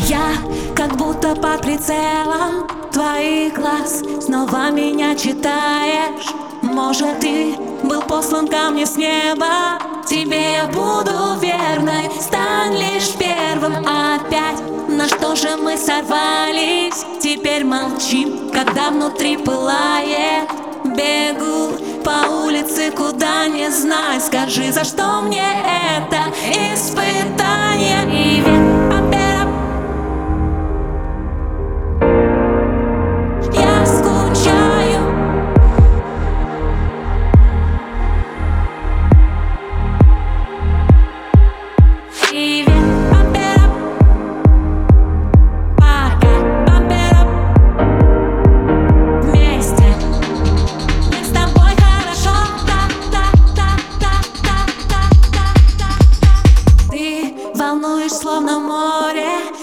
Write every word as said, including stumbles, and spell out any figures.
Я как будто под прицелом твоих глаз, снова меня читаешь. Может, ты был послан ко мне с неба. Тебе я буду верной, стань лишь первым. Опять, на что же мы сорвались? Теперь молчим, когда внутри пылает. Бегу по улице, куда не знаю. Скажи, за что мне это испытание? И ведь опять я скучаю. И ведь опять пока опять вместе. Мне с тобой хорошо. Ты волнуешь, словно море.